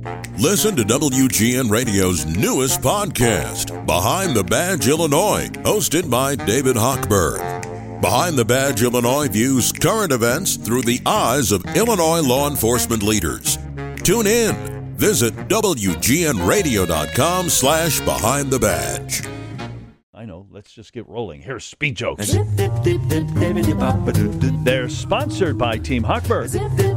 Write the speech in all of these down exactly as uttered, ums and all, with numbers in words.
Listen to W G N Radio's newest podcast, Behind the Badge Illinois, hosted by David Hochberg. Behind the Badge Illinois views current events through the eyes of Illinois law enforcement leaders. Tune in. Visit W G N radio dot com slash behind the badge. I know. Let's just get rolling. Here's Speed Jokes. They're sponsored by Team Hochberg.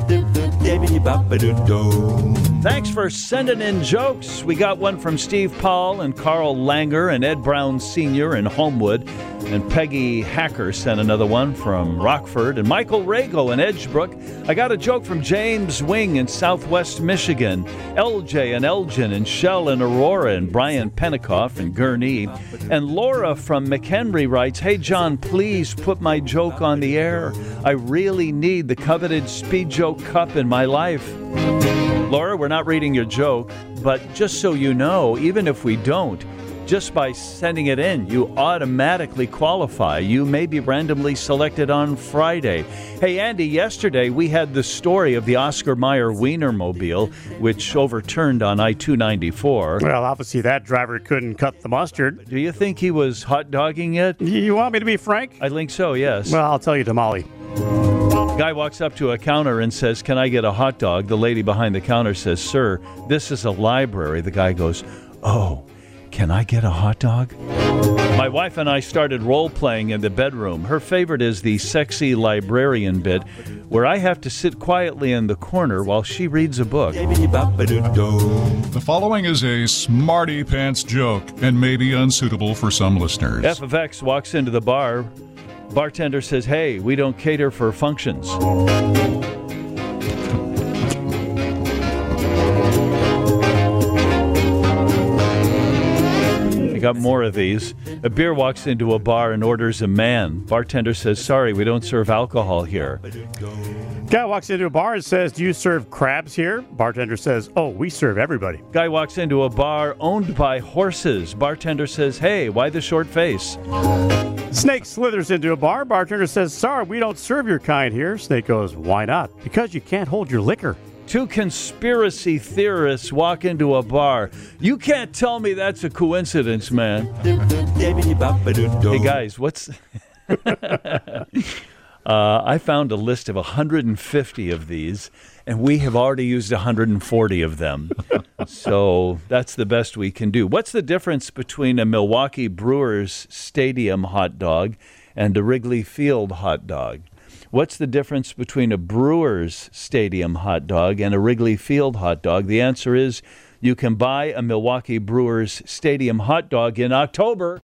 Thanks for sending in jokes. We got one from Steve Paul and Carl Langer and Ed Brown Senior in Homewood. And Peggy Hacker sent another one from Rockford. And Michael Rago in Edgebrook. I got a joke from James Wing in Southwest Michigan. L J and Elgin and Shell and Aurora and Brian Penikoff in Gurnee. And Laura from McHenry writes, "Hey, John, please put my joke on the air. I really need the coveted Speed Joke Cup in my life." Laura, we're not reading your joke, but just so you know, even if we don't, just by sending it in, you automatically qualify. You may be randomly selected on Friday. Hey, Andy, yesterday we had the story of the Oscar Mayer Wienermobile, which overturned on I two ninety-four. Well, obviously that driver couldn't cut the mustard. Do you think he was hot dogging it? You want me to be frank? I think so, yes. Well, I'll tell you, Damali. Guy walks up to a counter and says, "Can I get a hot dog?" The lady behind the counter says, "Sir, this is a library." The guy goes, "Oh, can I get a hot dog?" My wife and I started role-playing in the bedroom. Her favorite is the sexy librarian bit, where I have to sit quietly in the corner while she reads a book. The following is a smarty pants joke and may be unsuitable for some listeners. F of X walks into the bar. Bartender says, "Hey, we don't cater for functions." Got more of these. A beer walks into a bar and orders a man. Bartender says, "Sorry, we don't serve alcohol here." Guy walks into a bar and says, "Do you serve crabs here?" Bartender says, "Oh, we serve everybody." Guy walks into a bar owned by horses. Bartender says, "Hey, why the short face?" Snake slithers into a bar. Bartender says, "Sorry, we don't serve your kind here." Snake goes, "Why not?" "Because you can't hold your liquor." Two conspiracy theorists walk into a bar. "You can't tell me that's a coincidence, man." Hey, guys, what's... uh, I found a list of one hundred fifty of these, and we have already used one hundred forty of them. So that's the best we can do. What's the difference between a Milwaukee Brewers Stadium hot dog and a Wrigley Field hot dog? What's the difference between a Brewers Stadium hot dog and a Wrigley Field hot dog? The answer is you can buy a Milwaukee Brewers Stadium hot dog in October.